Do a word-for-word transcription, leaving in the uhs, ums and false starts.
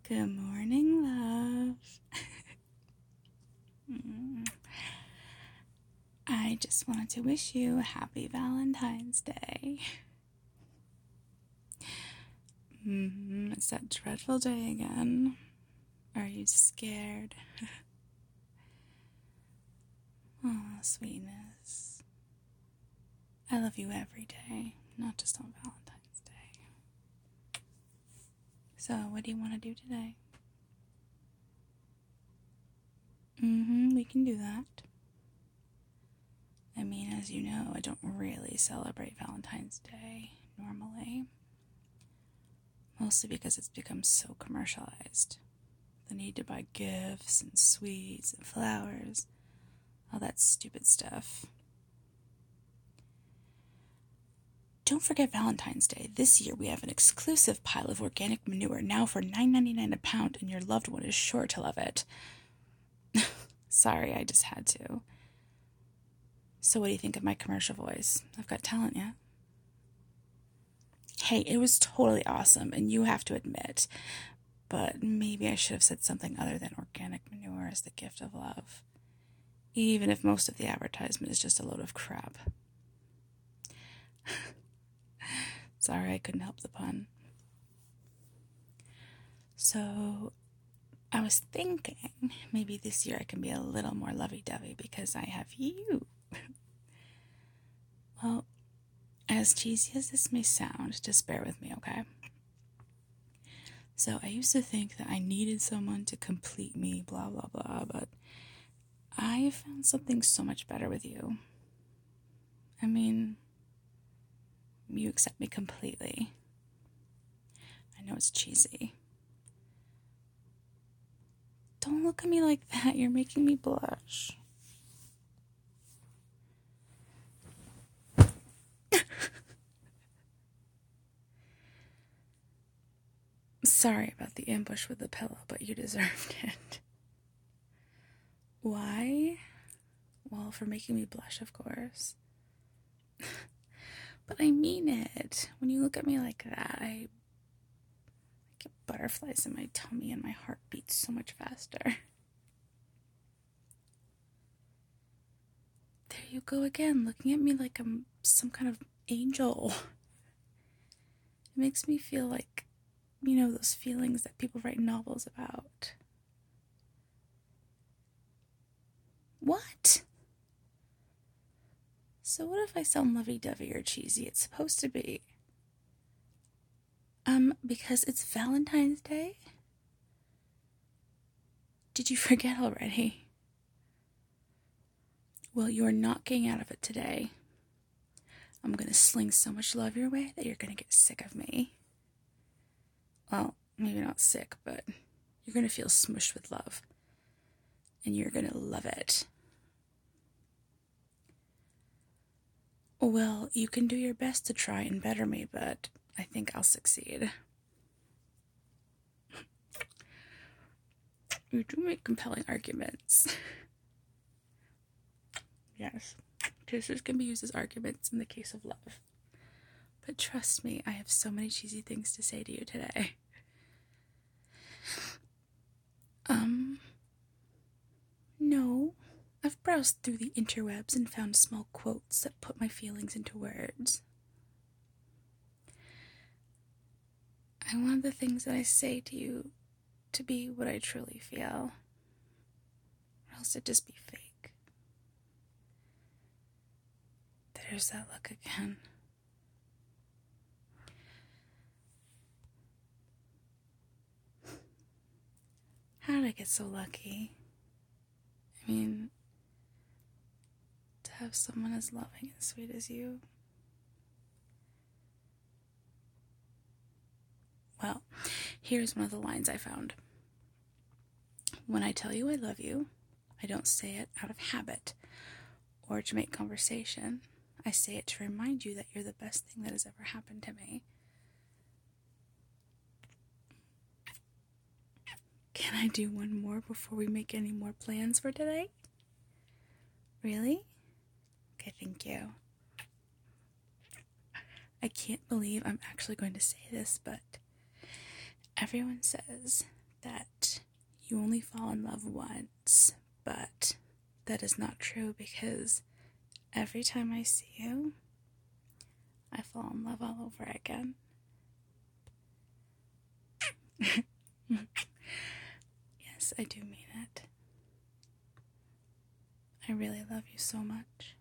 Good morning, love. I just wanted to wish you a happy Valentine's Day. Mm-hmm. It's that dreadful day again. Are you scared? Oh, sweetness. I love you every day, not just on Valentine's Day. So, what do you want to do today? Mm-hmm, we can do that. I mean, as you know, I don't really celebrate Valentine's Day normally. Mostly because it's become so commercialized. The need to buy gifts and sweets and flowers, all that stupid stuff. Don't forget Valentine's Day. This year we have an exclusive pile of organic manure now for nine ninety-nine a pound, and your loved one is sure to love it. Sorry, I just had to. So what do you think of my commercial voice? I've got talent, yeah? Hey, it was totally awesome, and you have to admit, but maybe I should have said something other than organic manure as the gift of love, even if most of the advertisement is just a load of crap. Sorry, I couldn't help the pun. So, I was thinking maybe this year I can be a little more lovey-dovey because I have you. Well, as cheesy as this may sound, just bear with me, okay? So I used to think that I needed someone to complete me, blah, blah, blah, but I found something so much better with you. I mean, you accept me completely. I know it's cheesy. Don't look at me like that, you're making me blush. Sorry about the ambush with the pillow, but you deserved it. Why? Well, for making me blush, of course. But I mean it. When you look at me like that, I get butterflies in my tummy and my heart beats so much faster. There you go again, looking at me like I'm some kind of angel. It makes me feel like, you know, those feelings that people write novels about. What? So what if I sound lovey-dovey or cheesy? It's supposed to be. Um, because it's Valentine's Day? Did you forget already? Well, you're not getting out of it today. I'm gonna sling so much love your way that you're gonna get sick of me. Well, maybe not sick, but you're gonna feel smushed with love. And you're gonna love it. Well, you can do your best to try and better me, but I think I'll succeed. You do make compelling arguments. Yes, kisses can be used as arguments in the case of love. But trust me, I have so many cheesy things to say to you today. Um, no. I've browsed through the interwebs and found small quotes that put my feelings into words. I want the things that I say to you to be what I truly feel, or else it'd just be fake. There's that look again. How did I get so lucky? I mean, to have someone as loving and sweet as you. Well, here's one of the lines I found. When I tell you I love you, I don't say it out of habit or to make conversation. I say it to remind you that you're the best thing that has ever happened to me. Can I do one more before we make any more plans for today? Really? Okay, thank you. I can't believe I'm actually going to say this, but everyone says that you only fall in love once, but that is not true because every time I see you, I fall in love all over again. Yes, I do mean it. I really love you so much.